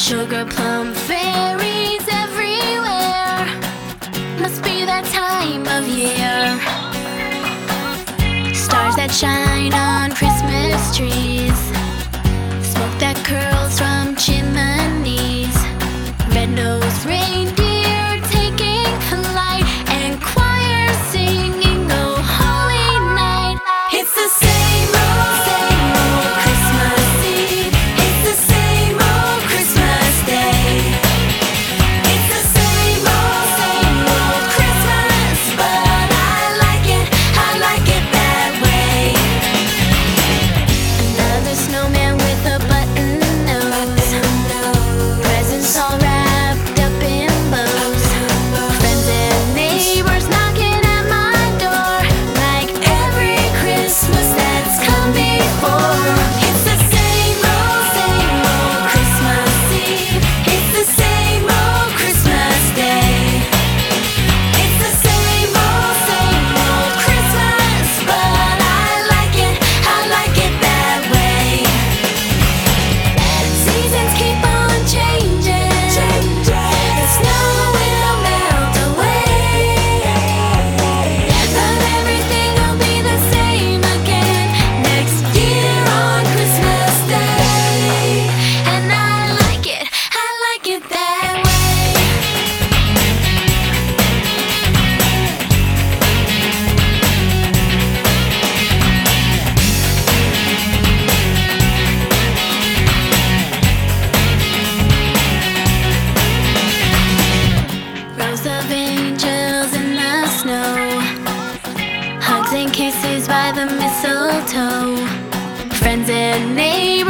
Sugar plum fairies everywhere. Must be that time of year. Stars that shine on Christmas trees. Smoke that curls from chimneys. Red-nosed reindeer taking flight. And choirs singing "Oh Holy Night." It's the same old Christmas Eve. It's the same old Christmas Day. It's the same old Christmas, but I like it that way. Another snowman with a button nose. Presents all wrapped up in bows. Friends and neighbors knocking at my door, like every Christmas that's come before. It's the same old Christmas Eve. It's the same old Christmas Day. It's the same old Christmas, but I like it that way. Seasons keep on changing. The snow will melt away, but everything will be the same again next year on Christmas Day. And I like it that way. Rows of angels in the snow, hugs and kisses by the mistletoe. Friends and neighbors